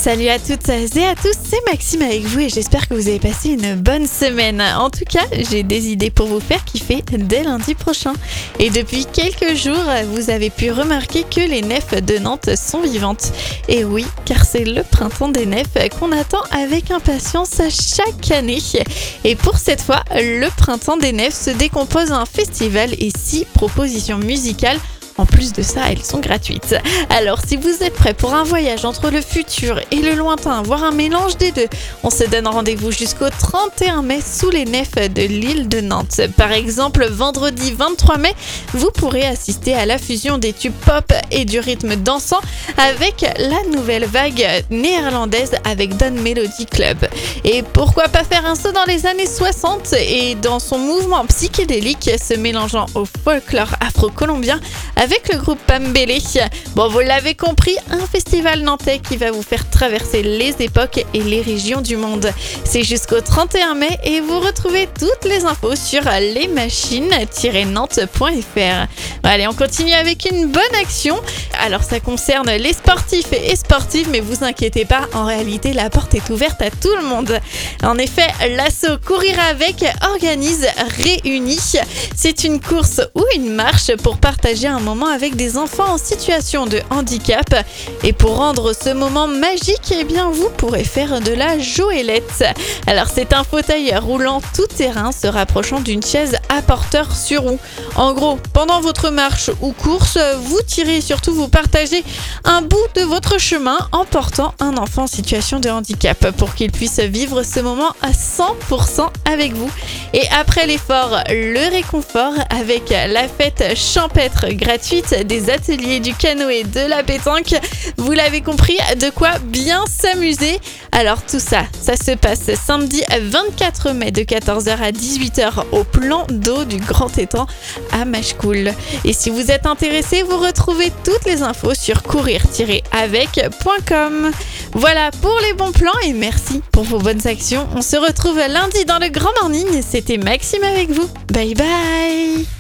Salut à toutes et à tous, c'est Maxime avec vous et j'espère que vous avez passé une bonne semaine. En tout cas, j'ai des idées pour vous faire kiffer dès lundi prochain. Et depuis quelques jours, vous avez pu remarquer que les nefs de Nantes sont vivantes. Et oui, car c'est le printemps des nefs qu'on attend avec impatience chaque année. Et pour cette fois, le printemps des nefs se décompose en un festival et 6 propositions musicales. En plus de ça, elles sont gratuites. Alors, si vous êtes prêts pour un voyage entre le futur et le lointain, voire un mélange des deux, on se donne rendez-vous jusqu'au 31 mai sous les nefs de l'île de Nantes. Par exemple, vendredi 23 mai, vous pourrez assister à la fusion des tubes pop et du rythme dansant avec la nouvelle vague néerlandaise avec Don Melody Club. Et pourquoi pas faire un saut dans les années 60 et dans son mouvement psychédélique se mélangeant au folklore afro-colombien avec le groupe Pambélé. Bon, vous l'avez compris, un festival nantais qui va vous faire traverser les époques et les régions du monde. C'est jusqu'au 31 mai et vous retrouvez toutes les infos sur lesmachines-nantes.fr. Allez, on continue avec une bonne action. Alors, ça concerne les sportifs et sportives, mais vous inquiétez pas, en réalité, la porte est ouverte à tout le monde. En effet, l'asso Courir avec organise Réunis. C'est une course ou une marche pour partager un moment avec des enfants en situation de handicap. Et pour rendre ce moment magique, eh bien, vous pourrez faire de la joëlette. Alors, c'est un fauteuil roulant tout terrain se rapprochant d'une chaise à porteur sur roue. En gros, pendant votre marche ou course, vous tirez et surtout vous partagez un bout de votre chemin en portant un enfant en situation de handicap pour qu'il puisse vivre ce moment à 100% avec vous. Et après l'effort, le réconfort avec la fête champêtre gratuite, des ateliers, du canoë, de la pétanque. Vous l'avez compris, de quoi bien s'amuser. Alors tout ça se passe samedi 24 mai de 14h à 18h au plan d'eau du Grand Étang à Machecoul. Et si vous êtes intéressé, vous retrouvez toutes les infos sur courir-avec.com. Voilà pour les bons plans et merci pour vos bonnes actions. On se retrouve lundi dans le Grand Morning. C'était Maxime avec vous. Bye bye.